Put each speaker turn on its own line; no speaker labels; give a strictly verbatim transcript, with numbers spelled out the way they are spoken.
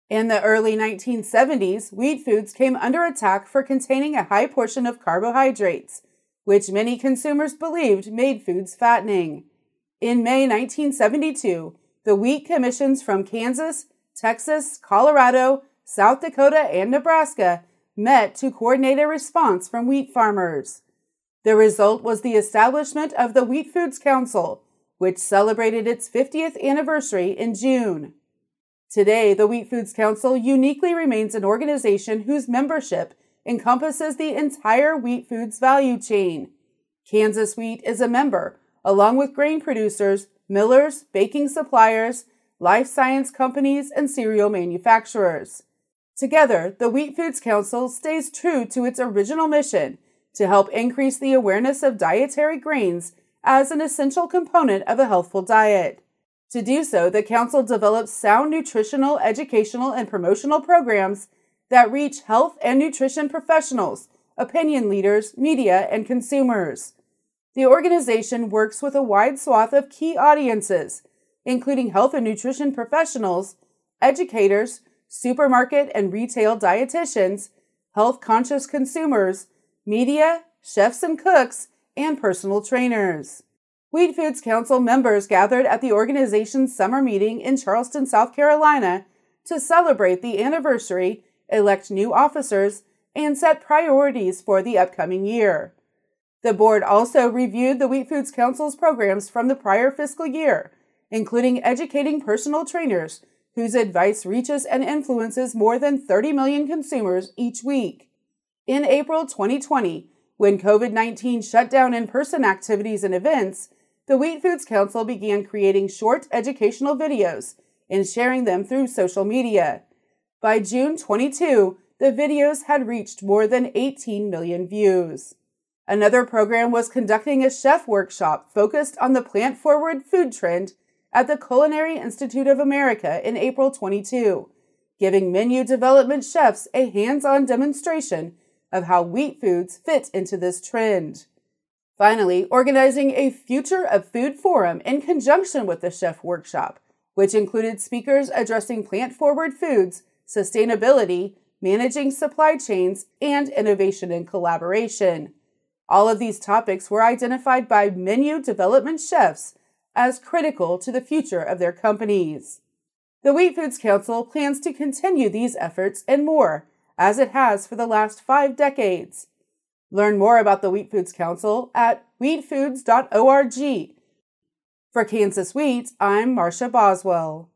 In the early nineteen seventies, wheat foods came under attack for containing a high portion of carbohydrates, which many consumers believed made foods fattening. In May nineteen seventy-two, the wheat commissions from Kansas, Texas, Colorado, South Dakota, and Nebraska met to coordinate a response from wheat farmers. The result was the establishment of the Wheat Foods Council, which celebrated its fiftieth anniversary in June. Today, the Wheat Foods Council uniquely remains an organization whose membership encompasses the entire wheat foods value chain. Kansas Wheat is a member, along with grain producers, millers, baking suppliers, life science companies, and cereal manufacturers. Together, the Wheat Foods Council stays true to its original mission to help increase the awareness of dietary grains as an essential component of a healthful diet. To do so, the Council develops sound nutritional, educational, and promotional programs that reach health and nutrition professionals, opinion leaders, media, and consumers. The organization works with a wide swath of key audiences, including health and nutrition professionals, educators, supermarket and retail dietitians, health-conscious consumers, media, chefs and cooks, and personal trainers. Wheat Foods Council members gathered at the organization's summer meeting in Charleston, South Carolina, to celebrate the anniversary, elect new officers, and set priorities for the upcoming year. The board also reviewed the Wheat Foods Council's programs from the prior fiscal year, including educating personal trainers whose advice reaches and influences more than thirty million consumers each week. In April twenty twenty, when covid nineteen shut down in-person activities and events, the Wheat Foods Council began creating short educational videos and sharing them through social media. By June twenty-second, the videos had reached more than eighteen million views. Another program was conducting a chef workshop focused on the plant-forward food trend at the Culinary Institute of America in April twenty-second, giving menu development chefs a hands-on demonstration of how wheat foods fit into this trend. Finally, organizing a Future of Food forum in conjunction with the chef workshop, which included speakers addressing plant-forward foods, sustainability, managing supply chains, and innovation and collaboration. All of these topics were identified by menu development chefs as critical to the future of their companies. The Wheat Foods Council plans to continue these efforts and more, as it has for the last five decades. Learn more about the Wheat Foods Council at wheat foods dot org. For Kansas Wheat, I'm Marcia Boswell.